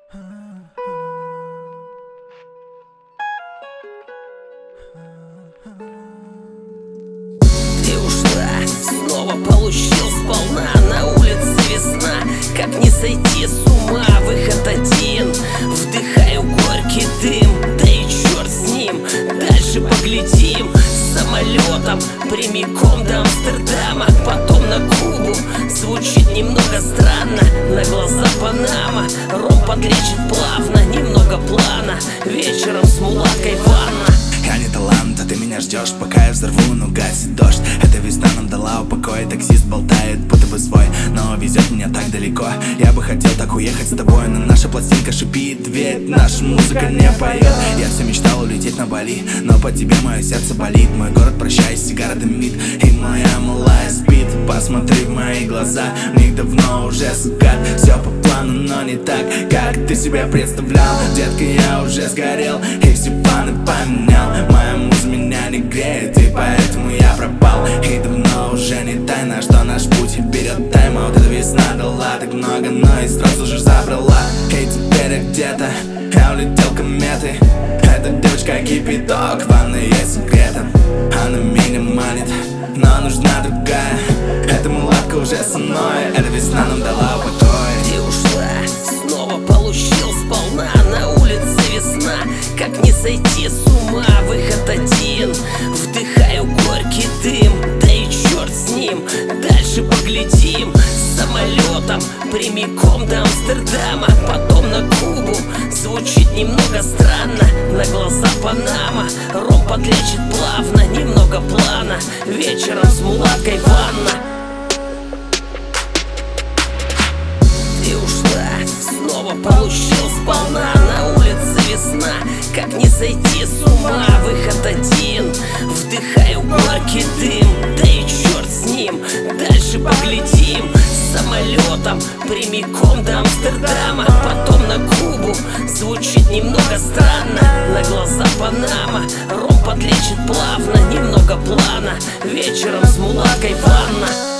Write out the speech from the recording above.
Ты ушла, снова получил сполна. На улице весна, как не сойти с ума. Выход один, вдыхаю горький дым. Да и черт с ним, дальше поглядим. Самолетом прямиком до Амстердама, потом на Кубу. Звучит немного странно, на глаза Панама. Ром подлечит плавно, немного плана. Вечером с мулаткой ванна. Я не талант, а ты меня ждешь, пока я взорву, но гасит дождь. Эта весна нам дала упокой. Таксист болтает, будто бы свой, но везет меня так далеко. Я бы хотел так уехать с тобой, но наша пластинка шипит, ведь наша музыка не поет. Я все мечтал улететь на Бали, но по тебе мое сердце болит. Мой город, прощай, сигара дымит, и моя малая спит. Посмотри в мои глаза, в них давно уже закат. Все по плану, но не так, как ты себе представлял. Детка, я уже сгорел, и все планы поменял. Моя муза меня не греет, и поэтому я пропал. И давно уже не тайна, что наш путь вперед тайма. Вот эта весна дала так много, но и сразу же забрала. И теперь я где-то, я улетел кометой. Эта девочка кипяток, в ванной есть секретом. Она меня манит, но нужна другая. Эта мулатка уже со мной, эта весна нам дала покой. Ты ушла, снова получил сполна. На улице весна, как не сойти с ума. Выход один, вдыхаю горький дым. Да и черт с ним, дальше поглядим. Самолетом прямиком до Амстердама, потом на Кубу. Звучит немного странно, на глаза Панама. Ром подлечит плавно, немного плана. Вечером с мулаткой ванна. Ты ушла, снова получил сполна. На улице весна, как не сойти с ума. Выход один, вдыхаю горький дым. Да и черт с ним, дальше поглядим. Самолетом прямиком до Амстердама, потом на Кубу. Звучит немного странно, на глаза Панама. Ром подлечит плавно, немного плана. Вечером с мулаткой ванна.